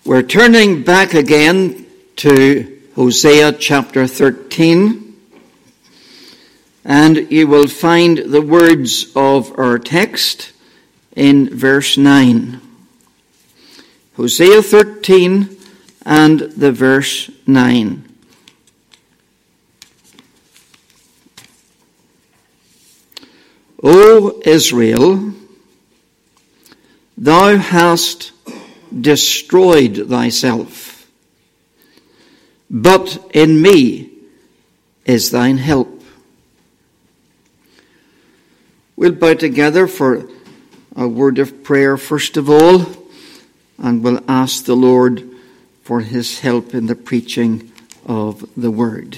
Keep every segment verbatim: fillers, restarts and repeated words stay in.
We're turning back again to Hosea chapter thirteen, and you will find the words of our text in verse nine. Hosea thirteen and the verse nine. O Israel, thou hast destroyed thyself, but in me is thine help. We'll bow together for a word of prayer first of all, and we'll ask the Lord for his help in the preaching of the word.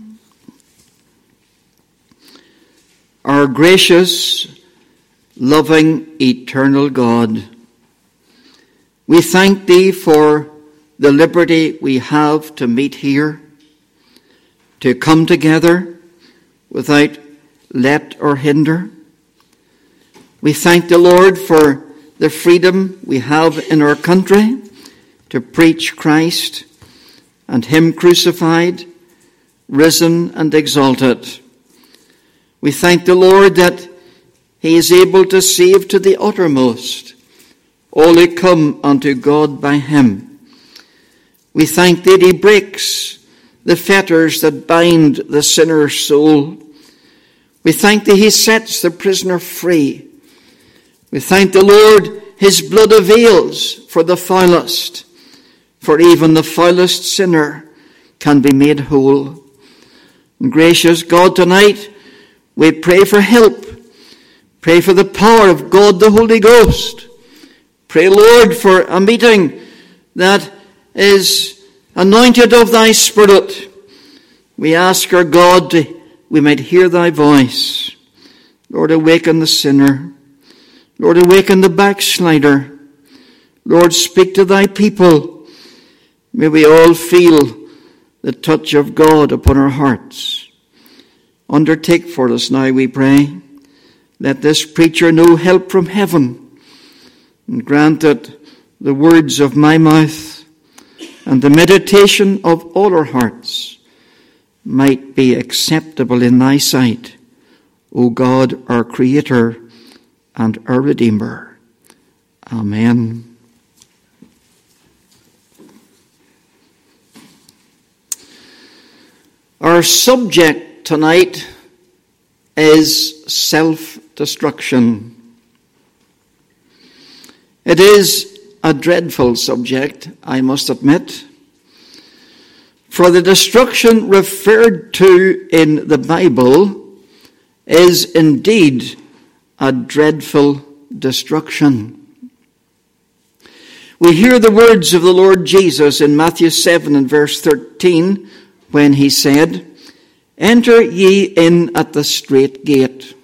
Our gracious, loving, eternal God, we thank thee for the liberty we have to meet here, to come together without let or hinder. We thank the Lord for the freedom we have in our country to preach Christ and him crucified, risen and exalted. We thank the Lord that he is able to save to the uttermost all who come unto God by him. We thank thee that he breaks the fetters that bind the sinner's soul. We thank thee he sets the prisoner free. We thank the Lord his blood avails for the foulest, for even the foulest sinner can be made whole. And gracious God, tonight we pray for help. Pray for the power of God the Holy Ghost. Pray, Lord, for a meeting that is anointed of thy Spirit. We ask our God to, we might hear thy voice. Lord, awaken the sinner. Lord, awaken the backslider. Lord, speak to thy people. May we all feel the touch of God upon our hearts. Undertake for us now, we pray. Let this preacher know help from heaven. And grant that the words of my mouth and the meditation of all our hearts might be acceptable in thy sight, O God, our Creator and our Redeemer. Amen. Our subject tonight is self-destruction. It is a dreadful subject, I must admit, for the destruction referred to in the Bible is indeed a dreadful destruction. We hear the words of the Lord Jesus in Matthew seven and verse thirteen when he said, "Enter ye in at the strait gate.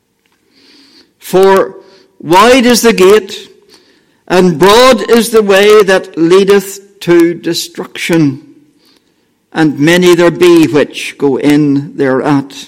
For wide is the gate, and broad is the way that leadeth to destruction, and many there be which go in thereat."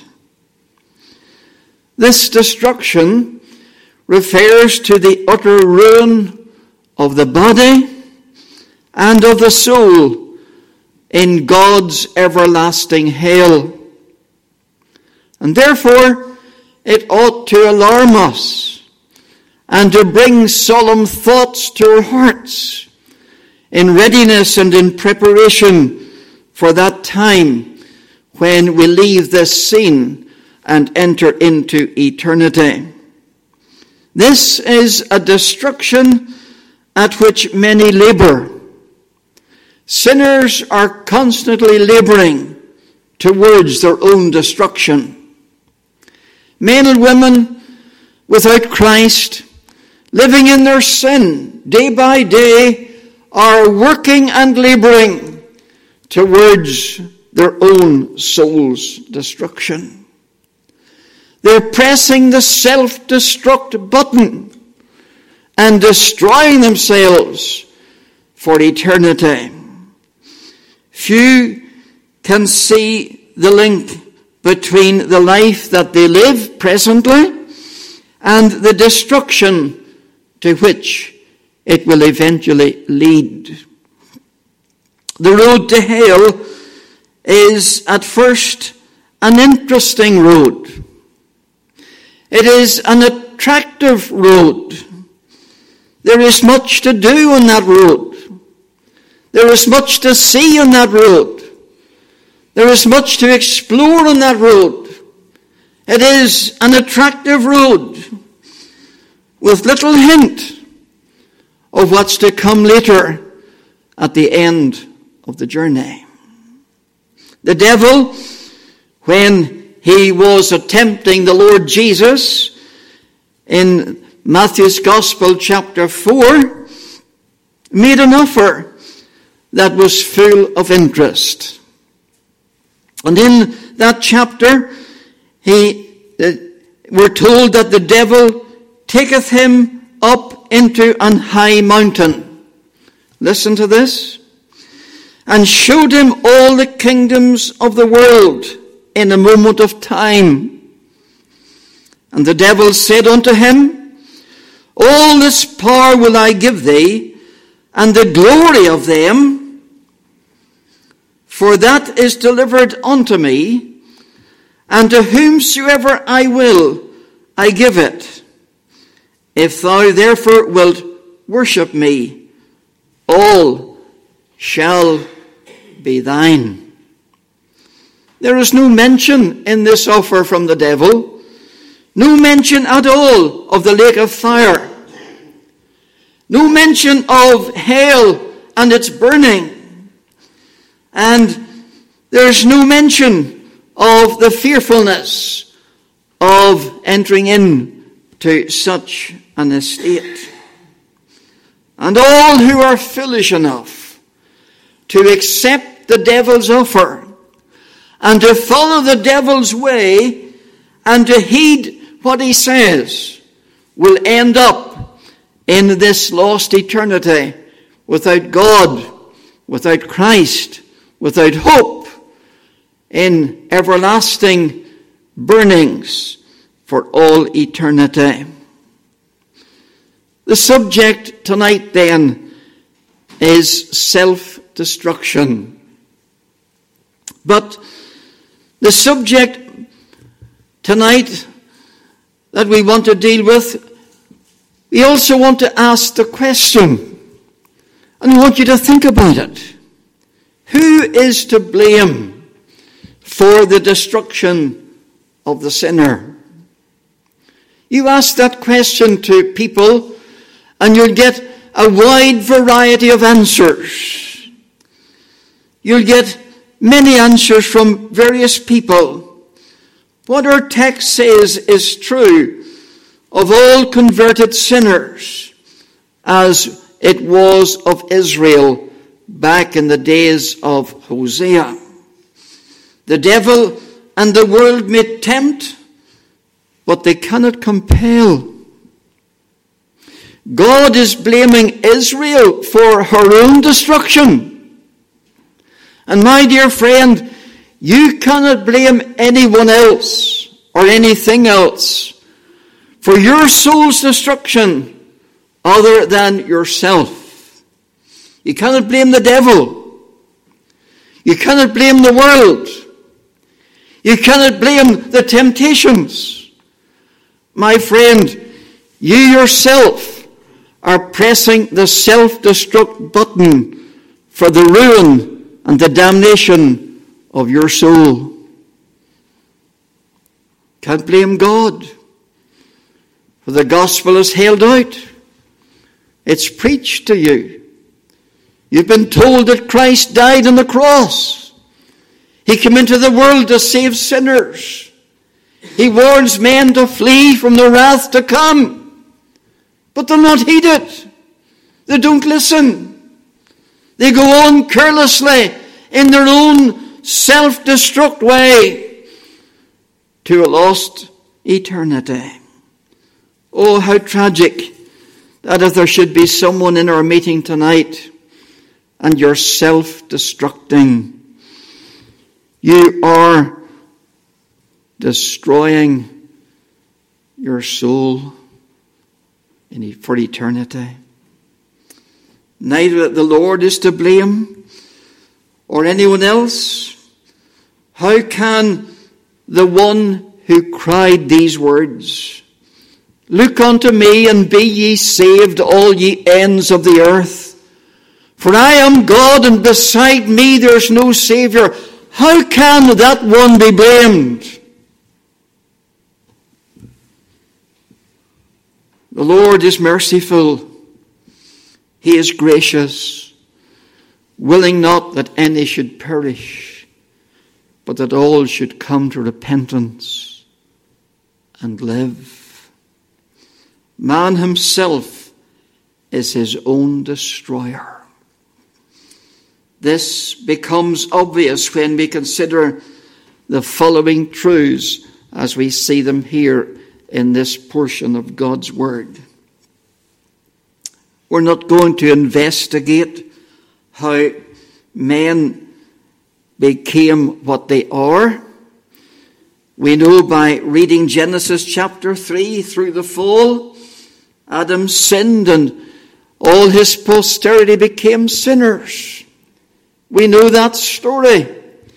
This destruction refers to the utter ruin of the body and of the soul in God's everlasting hell. And therefore, it ought to alarm us and to bring solemn thoughts to our hearts in readiness and in preparation for that time when we leave this scene and enter into eternity. This is a destruction at which many labor. Sinners are constantly laboring towards their own destruction. Men and women without Christ, living in their sin day by day, are working and laboring towards their own soul's destruction. They're pressing the self-destruct button and destroying themselves for eternity. Few can see the link between the life that they live presently and the destruction to which it will eventually lead. The road to hell is at first an interesting road. It is an attractive road. There is much to do on that road. There is much to see on that road. There is much to explore on that road. It is an attractive road with little hint of what's to come later at the end of the journey. The devil, when he was attempting the Lord Jesus in Matthew's Gospel chapter four, made an offer that was full of interest. And in that chapter, he, uh, we're told that the devil taketh him up into an high mountain. Listen to this. And showed him all the kingdoms of the world in a moment of time. And the devil said unto him, All this power will I give thee, and the glory of them, for that is delivered unto me, and to whomsoever I will, I give it. If thou therefore wilt worship me, all shall be thine. There is no mention in this offer from the devil, no mention at all of the lake of fire, no mention of hell and its burning, and there's no mention of the fearfulness of entering in to such an estate. And all who are foolish enough to accept the devil's offer and to follow the devil's way and to heed what he says will end up in this lost eternity without God, without Christ, without hope, in everlasting burnings for all eternity. The subject tonight then is self-destruction. But the subject tonight that we want to deal with, we also want to ask the question, and I want you to think about it. Who is to blame for the destruction of the sinner? You ask that question to people, and you'll get a wide variety of answers. You'll get many answers from various people. What our text says is true of all converted sinners, as it was of Israel back in the days of Hosea. The devil and the world may tempt, but they cannot compel. God is blaming Israel for her own destruction. And my dear friend, you cannot blame anyone else or anything else for your soul's destruction other than yourself. You cannot blame the devil. You cannot blame the world. You cannot blame the temptations. My friend, you yourself are pressing the self-destruct button for the ruin and the damnation of your soul. Can't blame God, for the gospel is held out. It's preached to you. You've been told that Christ died on the cross. He came into the world to save sinners. He warns men to flee from the wrath to come. But they'll not heed it. They don't listen. They go on carelessly in their own self-destruct way to a lost eternity. Oh, how tragic that if there should be someone in our meeting tonight and you're self-destructing, you are destroying your soul for eternity. Neither the Lord is to blame, or anyone else? How can the one who cried these words, "Look unto me, and be ye saved, all ye ends of the earth. For I am God, and beside me there is no Saviour," how can that one be blamed? The Lord is merciful. He is gracious, willing not that any should perish, but that all should come to repentance and live. Man himself is his own destroyer. This becomes obvious when we consider the following truths as we see them here in this portion of God's Word. We're not going to investigate how men became what they are. We know by reading Genesis chapter three through the fall, Adam sinned and all his posterity became sinners. We know that story.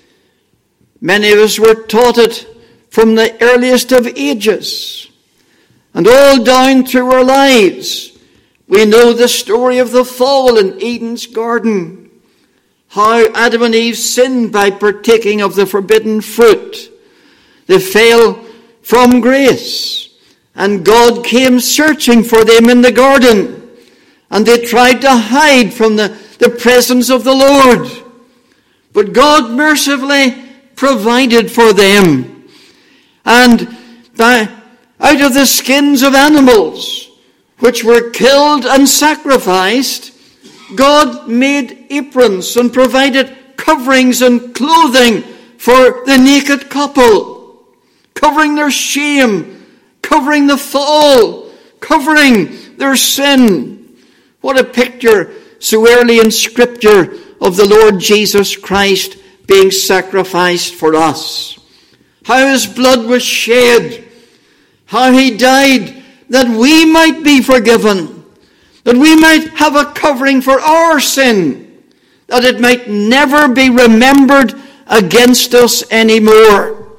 Many of us were taught it from the earliest of ages. And all down through our lives, we know the story of the fall in Eden's garden. How Adam and Eve sinned by partaking of the forbidden fruit. They fell from grace. And God came searching for them in the garden. And they tried to hide from the, the presence of the Lord. But God mercifully provided for them. And by, out of the skins of animals, which were killed and sacrificed, God made aprons and provided coverings and clothing for the naked couple, covering their shame, covering the fall, covering their sin. What a picture so early in Scripture of the Lord Jesus Christ being sacrificed for us. How his blood was shed, how he died that we might be forgiven, that we might have a covering for our sin, that it might never be remembered against us anymore.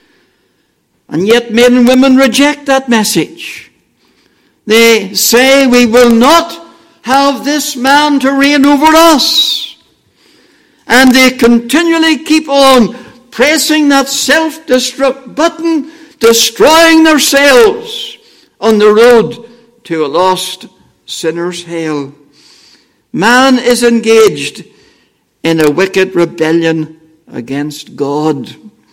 And yet men and women reject that message. They say, we will not have this man to reign over us. And they continually keep on pressing that self-destruct button, destroying themselves on the road to a lost sinner's hell. Man is engaged in a wicked rebellion against God.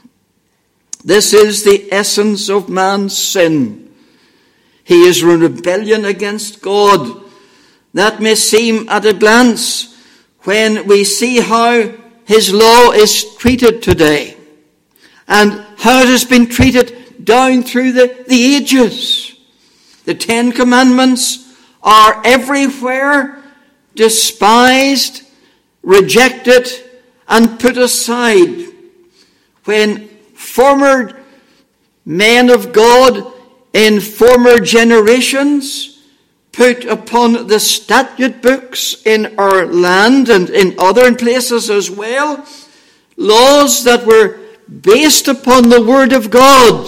This is the essence of man's sin. He is in rebellion against God. That may seem at a glance when we see how his law is treated today and how it has been treated down through the, the ages. The Ten Commandments are everywhere despised, rejected, and put aside. When former men of God in former generations put upon the statute books in our land and in other places as well, laws that were based upon the Word of God,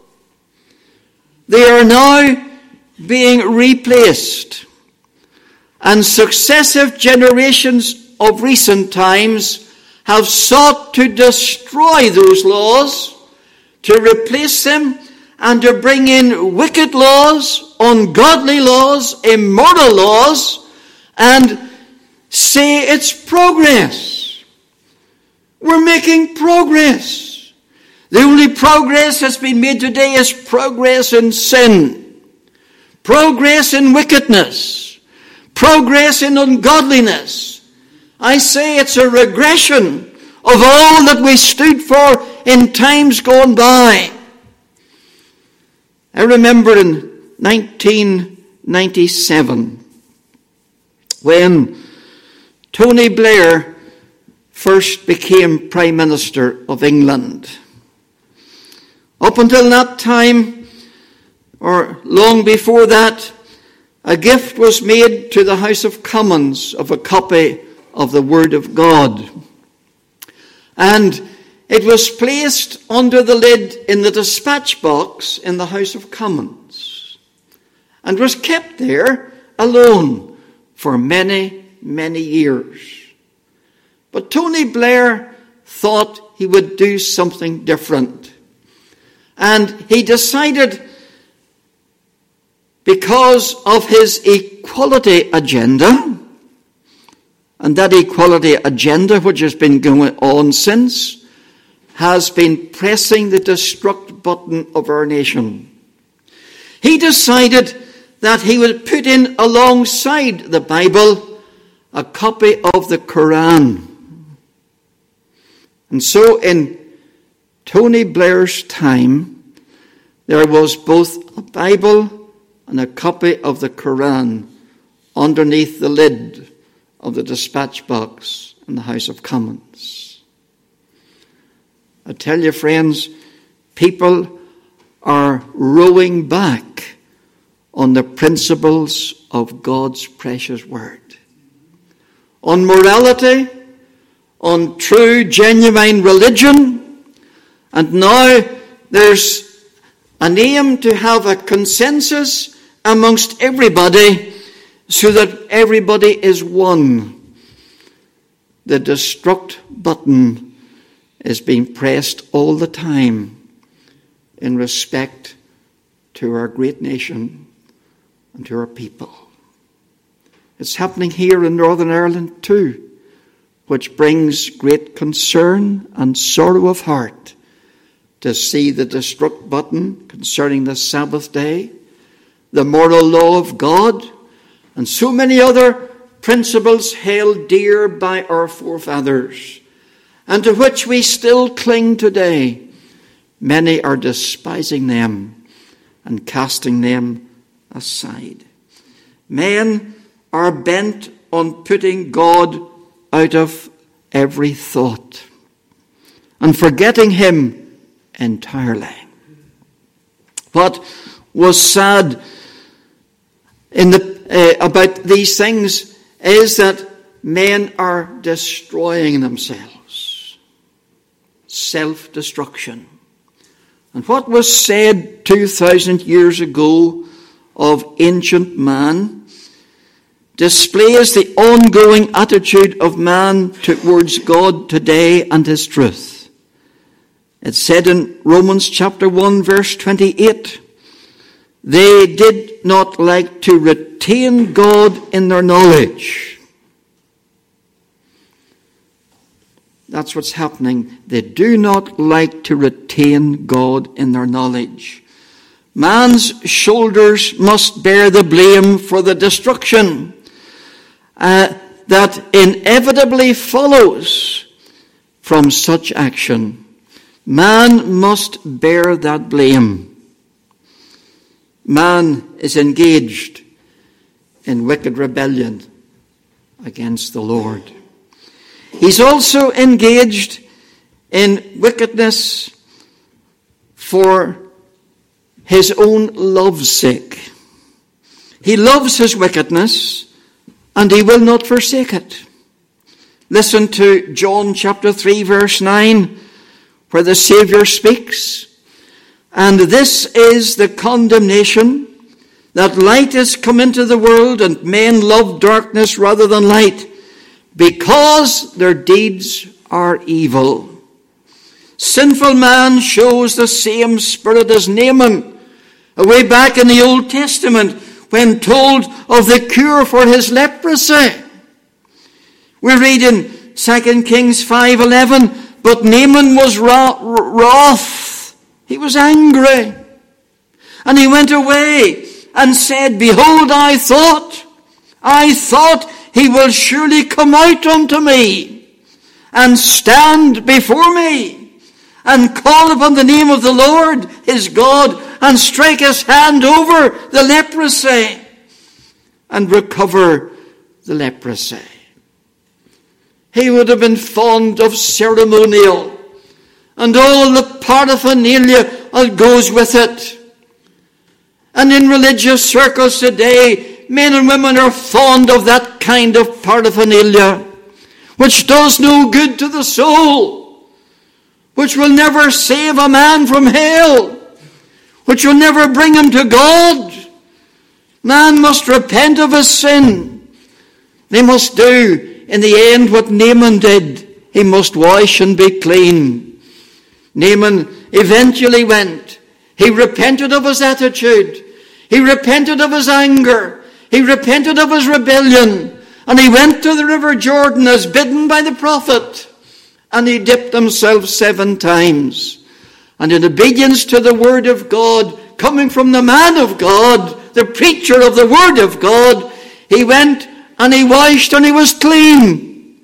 they are now being replaced. And successive generations of recent times have sought to destroy those laws, to replace them, and to bring in wicked laws, ungodly laws, immoral laws, and say it's progress. We're making progress. The only progress that's been made today is progress in sin, progress in wickedness, progress in ungodliness. I say it's a regression of all that we stood for in times gone by. I remember in nineteen ninety-seven when Tony Blair first became Prime Minister of England. Up until that time, or long before that, a gift was made to the House of Commons of a copy of the Word of God. And it was placed under the lid in the dispatch box in the House of Commons and was kept there alone for many, many years. But Tony Blair thought he would do something different. And he decided, because of his equality agenda, and that equality agenda, which has been going on since, has been pressing the destruct button of our nation. He decided that he would put in alongside the Bible a copy of the Quran. And so in Tony Blair's time, there was both a Bible and a copy of the Quran underneath the lid of the dispatch box in the House of Commons. I tell you, friends, people are rowing back on the principles of God's precious word. On morality, on true, genuine religion, and now there's an aim to have a consensus amongst everybody so that everybody is one. The destruct button is being pressed all the time in respect to our great nation and to our people. It's happening here in Northern Ireland too, which brings great concern and sorrow of heart to see the destruct button concerning the Sabbath day, the moral law of God, and so many other principles held dear by our forefathers, and to which we still cling today. Many are despising them and casting them aside. Men are bent on putting God out of every thought and forgetting him entirely. What was sad in the, uh, about these things is that men are destroying themselves. Self-destruction. And what was said two thousand years ago of ancient man displays the ongoing attitude of man towards God today and his truth. It's said in Romans chapter one verse twenty-eight, they did not like to retain God in their knowledge. That's what's happening. They do not like to retain God in their knowledge. Man's shoulders must bear the blame for the destruction uh, that inevitably follows from such action. Man must bear that blame. Man is engaged in wicked rebellion against the Lord. He's also engaged in wickedness for his own love's sake. He loves his wickedness and he will not forsake it. Listen to John chapter three verse nine, where the Saviour speaks. And this is the condemnation, that light is come into the world, and men love darkness rather than light, because their deeds are evil. Sinful man shows the same spirit as Naaman, way back in the Old Testament, when told of the cure for his leprosy. We read in Second Kings five eleven, but Naaman was wroth. He was angry. And he went away and said, behold, I thought, I thought he will surely come out unto me and stand before me and call upon the name of the Lord his God and strike his hand over the leprosy and recover the leprosy. He would have been fond of ceremonial and all the paraphernalia that goes with it. And in religious circles today, men and women are fond of that kind of paraphernalia, which does no good to the soul, which will never save a man from hell, which will never bring him to God. Man must repent of his sin. They must do in the end what Naaman did. He must wash and be clean. Naaman eventually went. He repented of his attitude. He repented of his anger. He repented of his rebellion. And he went to the river Jordan as bidden by the prophet. And he dipped himself seven times. And in obedience to the word of God, coming from the man of God, the preacher of the word of God, he went and he washed and he was clean.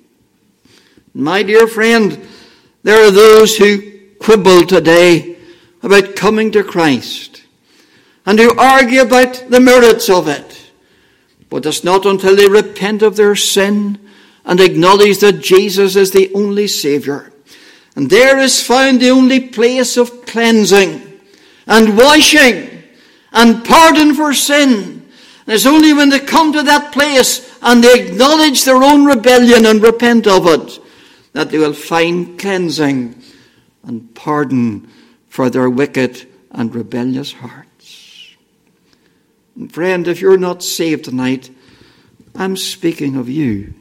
My dear friend, there are those who quibble today about coming to Christ and who argue about the merits of it. But it's not until they repent of their sin and acknowledge that Jesus is the only Saviour, and there is found the only place of cleansing and washing and pardon for sin. And it's only when they come to that place and they acknowledge their own rebellion and repent of it that they will find cleansing and pardon for their wicked and rebellious hearts. And friend, if you're not saved tonight, I'm speaking of you.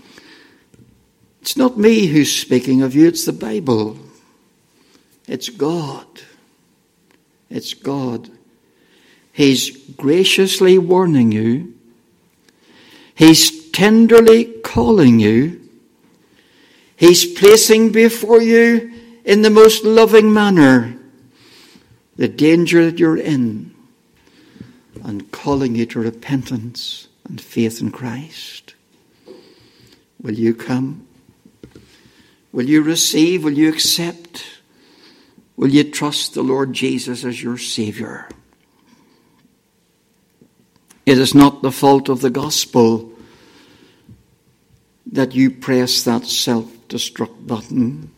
It's not me who's speaking of you, it's the Bible. It's God. It's God. He's graciously warning you. He's tenderly calling you. He's placing before you in the most loving manner the danger that you're in and calling you to repentance and faith in Christ. Will you come? Will you receive? Will you accept? Will you trust the Lord Jesus as your Saviour? It is not the fault of the gospel that you press that self-destruct button.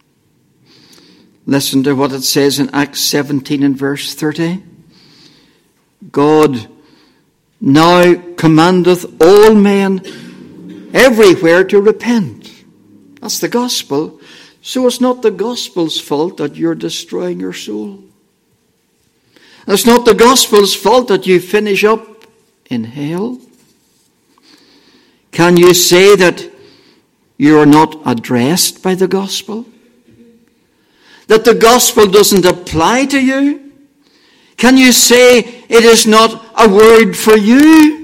Listen to what it says in Acts seventeen and verse thirty. God now commandeth all men everywhere to repent. That's the gospel. So it's not the gospel's fault that you're destroying your soul. It's not the gospel's fault that you finish up in hell. Can you say that you are not addressed by the gospel? That the gospel doesn't apply to you? Can you say it is not a word for you?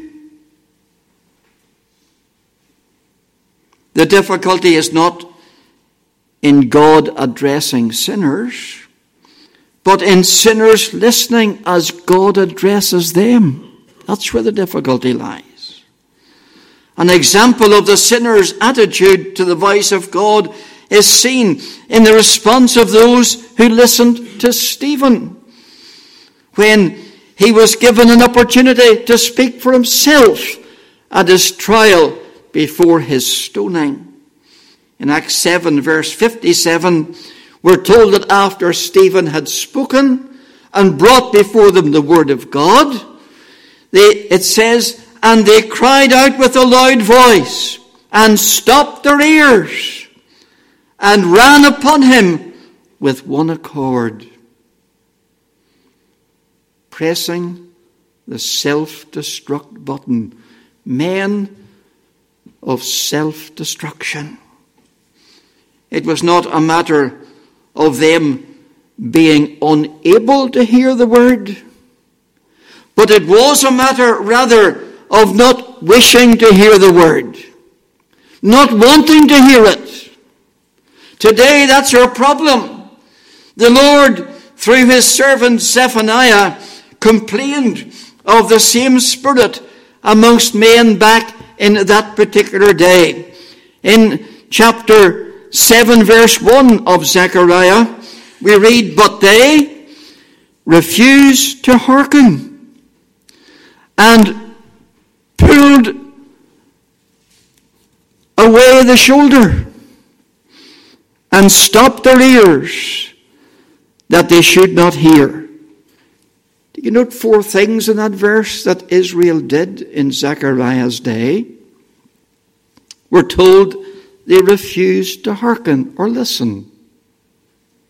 The difficulty is not in God addressing sinners, but in sinners listening as God addresses them. That's where the difficulty lies. An example of the sinner's attitude to the voice of God is seen in the response of those who listened to Stephen when he was given an opportunity to speak for himself at his trial before his stoning. In Acts seven, verse fifty-seven, we're told that after Stephen had spoken and brought before them the word of God, they, it says, and they cried out with a loud voice and stopped their ears and ran upon him with one accord, pressing the self-destruct button. Men of self-destruction. It was not a matter of them being unable to hear the word, but it was a matter rather of not wishing to hear the word, not wanting to hear it. Today, that's our problem. The Lord, through his servant Zephaniah, complained of the same spirit amongst men back in that particular day. In chapter seven, verse one of Zechariah, we read, but they refused to hearken and pulled away the shoulder and stopped their ears that they should not hear. Do you note four things in that verse that Israel did in Zechariah's day? We're told they refused to hearken or listen.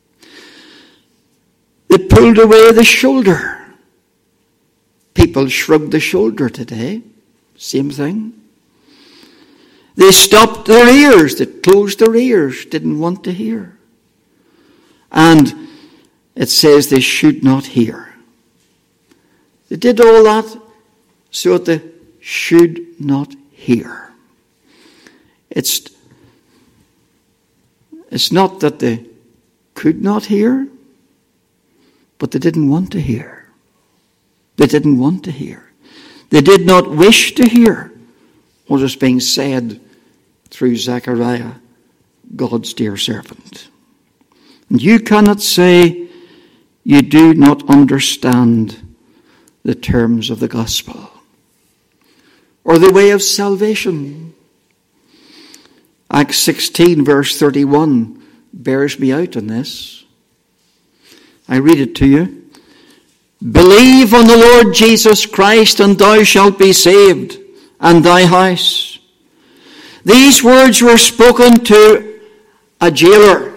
They pulled away the shoulder. People shrug the shoulder today. Same thing. They stopped their ears. They closed their ears. Didn't want to hear. And it says they should not hear. They did all that so that they should not hear. It's, it's not that they could not hear, but they didn't want to hear. They didn't want to hear. They did not wish to hear what is being said through Zechariah, God's dear servant. And you cannot say you do not understand the terms of the gospel or the way of salvation. Acts sixteen verse thirty-one bears me out on this. I read it to you. Believe on the Lord Jesus Christ, and thou shalt be saved, and thy house. These words were spoken to a jailer,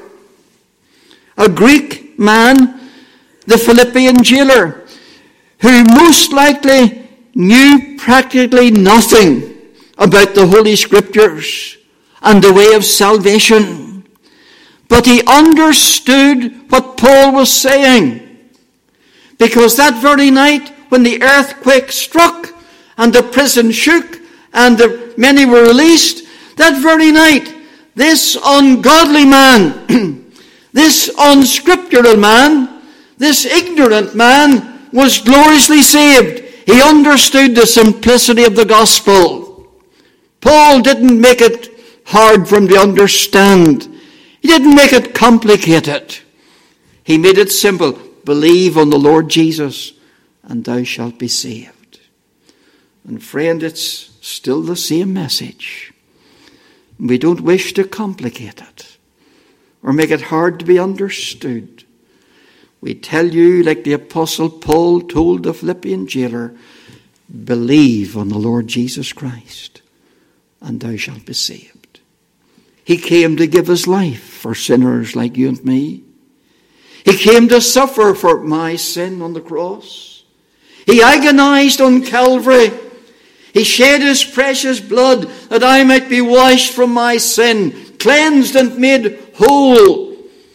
a Greek man, the Philippian jailer, who most likely knew practically nothing about the Holy Scriptures and the way of salvation. But he understood what Paul was saying. Because that very night when the earthquake struck and the prison shook and the many were released, that very night this ungodly man, this unscriptural man, this ignorant man was gloriously saved. He understood the simplicity of the gospel. Paul didn't make it hard for him to understand. He didn't make it complicated. He made it simple. Believe on the Lord Jesus, and thou shalt be saved. And friend, it's still the same message. We don't wish to complicate it or make it hard to be understood. We tell you, like the Apostle Paul told the Philippian jailer, believe on the Lord Jesus Christ, and thou shalt be saved. He came to give his life for sinners like you and me. He came to suffer for my sin on the cross. He agonized on Calvary. He shed his precious blood that I might be washed from my sin, cleansed and made whole.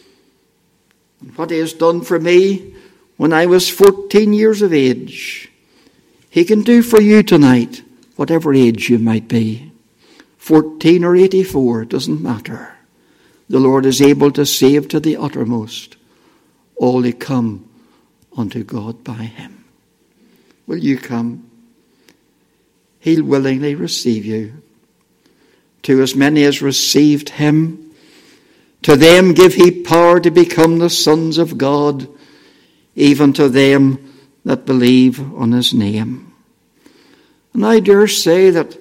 And what he has done for me when I was fourteen years of age, he can do for you tonight, whatever age you might be. fourteen or eighty-four, it doesn't matter. The Lord is able to save to the uttermost all who come unto God by him. Will you come? He'll willingly receive you. To as many as received him, to them give he power to become the sons of God, even to them that believe on his name. And I dare say that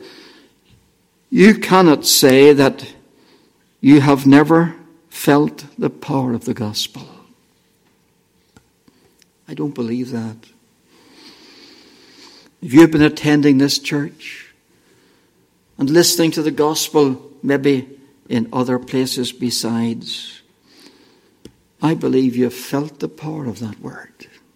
you cannot say that you have never felt the power of the gospel. I don't believe that. If you've been attending this church and listening to the gospel, maybe in other places besides, I believe you've felt the power of that word.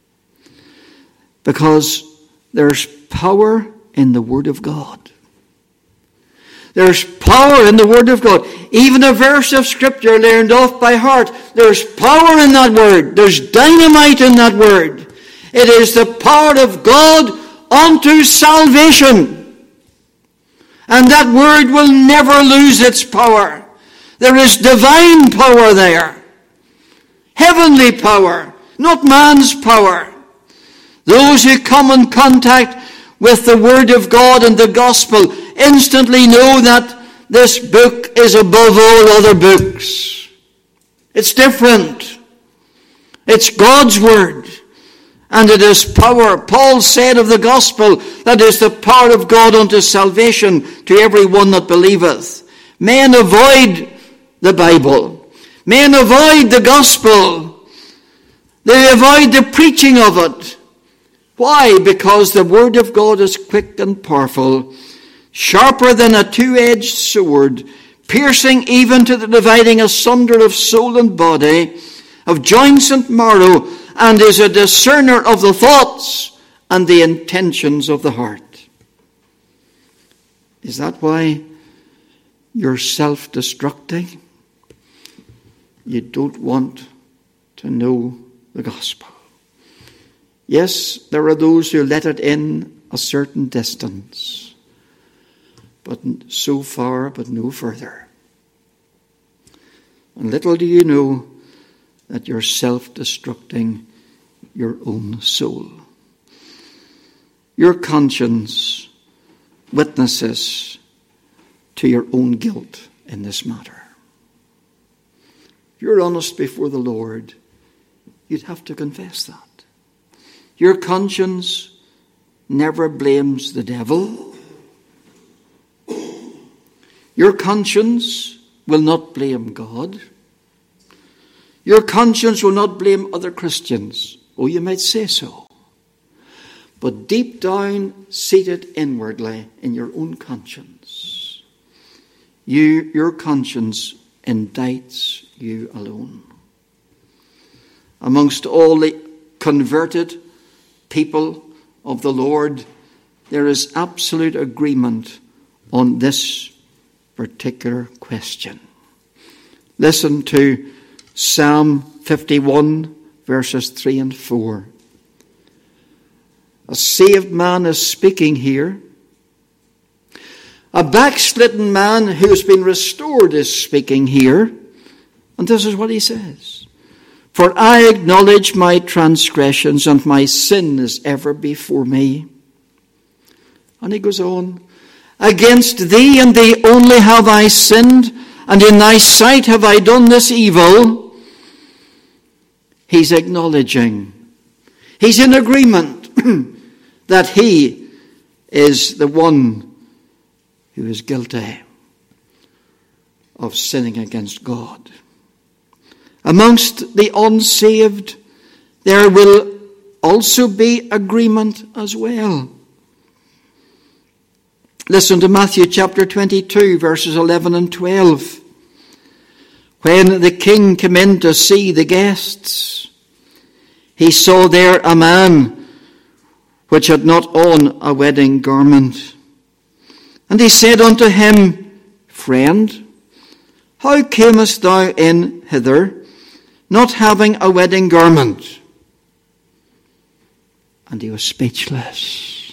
Because there's power in the word of God. There's power in the word of God. Even a verse of scripture learned off by heart, there's power in that word. There's dynamite in that word. It is the power of God unto salvation. And that word will never lose its power. There is divine power there. Heavenly power, not man's power. Those who come in contact with the word of God and the gospel instantly know that this book is above all other books. It's different. It's God's word. And it is power. Paul said of the gospel that is the power of God unto salvation to every one that believeth. Men avoid the Bible. Men avoid the gospel. They avoid the preaching of it. Why? Because the word of God is quick and powerful, sharper than a two-edged sword, piercing even to the dividing asunder of soul and body, of joints and marrow, and is a discerner of the thoughts and the intentions of the heart. Is that why you're self-destructing? You don't want to know the gospel. Yes, there are those who let it in a certain distance, but so far, but no further. And little do you know that you're self-destructing your own soul. Your conscience witnesses to your own guilt in this matter. If you're honest before the Lord, you'd have to confess that. Your conscience never blames the devil. Your conscience will not blame God. Your conscience will not blame other Christians. Oh, you might say so. But deep down, seated inwardly in your own conscience, you, your conscience indicts you alone. Amongst all the converted people of the Lord, there is absolute agreement on this particular question. Listen to Psalm fifty-one, verses three and four. A saved man is speaking here. A backslidden man who has been restored is speaking here. And this is what he says. For I acknowledge my transgressions, and my sin is ever before me. And he goes on. Against thee and thee only have I sinned, and in thy sight have I done this evil. He's acknowledging. He's in agreement that he is the one who is guilty of sinning against God. Amongst the unsaved, there will also be agreement as well. Listen to Matthew chapter twenty-two, verses eleven and twelve. When the king came in to see the guests, he saw there a man which had not on a wedding garment. And he said unto him, Friend, how camest thou in hither, not having a wedding garment? And he was speechless.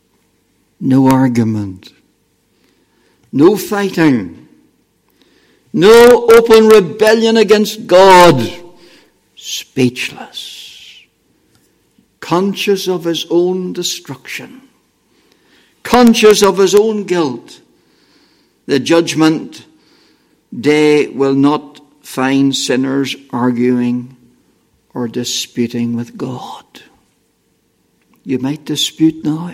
No argument. No fighting. No open rebellion against God. Speechless. Conscious of his own destruction. Conscious of his own guilt. The judgment day will not find sinners arguing or disputing with God. You might dispute now,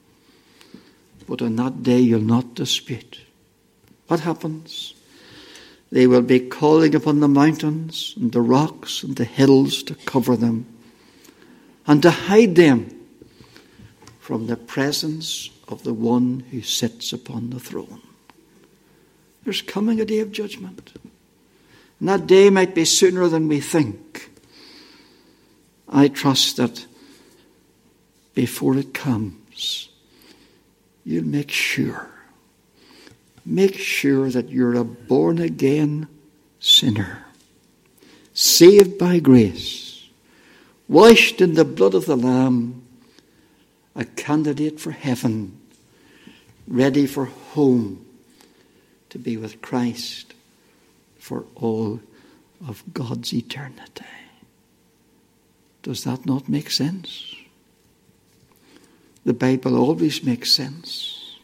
but on that day you'll not dispute. What happens? They will be calling upon the mountains and the rocks and the hills to cover them and to hide them from the presence of the one who sits upon the throne. There's coming a day of judgment. And that day might be sooner than we think. I trust that before it comes, you'll make sure. Make sure that you're a born-again sinner, saved by grace, washed in the blood of the Lamb, a candidate for heaven, ready for home, to be with Christ for all of God's eternity. Does that not make sense? The Bible always makes sense.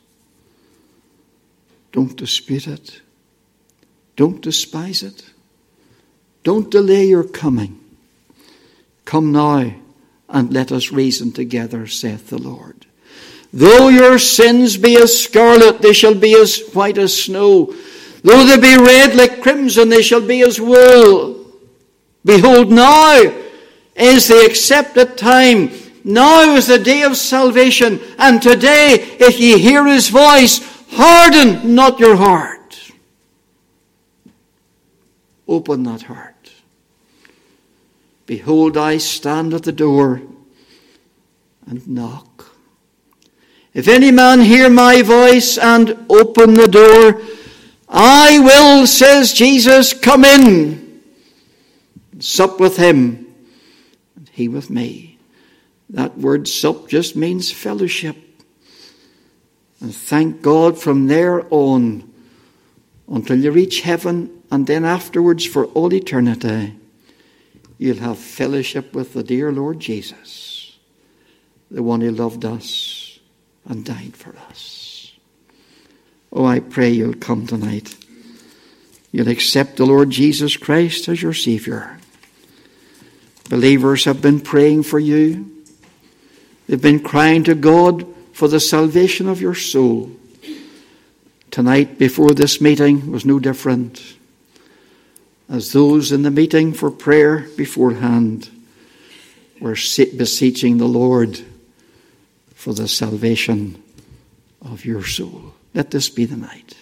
Don't dispute it. Don't despise it. Don't delay your coming. Come now and let us reason together, saith the Lord. Though your sins be as scarlet, they shall be as white as snow. Though they be red like crimson, they shall be as wool. Behold, now is the accepted time. Now is the day of salvation. And today, if ye hear his voice, harden not your heart. Open that heart. Behold, I stand at the door and knock. If any man hear my voice and open the door, I will, says Jesus, come in and sup with him and he with me. That word sup just means fellowship. And thank God from there on until you reach heaven and then afterwards for all eternity, you'll have fellowship with the dear Lord Jesus, the one who loved us and died for us. Oh, I pray you'll come tonight. You'll accept the Lord Jesus Christ as your Savior. Believers have been praying for you. They've been crying to God for the salvation of your soul. Tonight, before this meeting, was no different, as those in the meeting for prayer beforehand were beseeching the Lord for the salvation of your soul. Let this be the night.